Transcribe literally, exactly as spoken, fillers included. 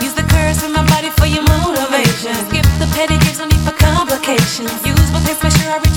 Use the curves with my body for your motivation. Skip the petty games, no need for complications. Use my pace, make sure I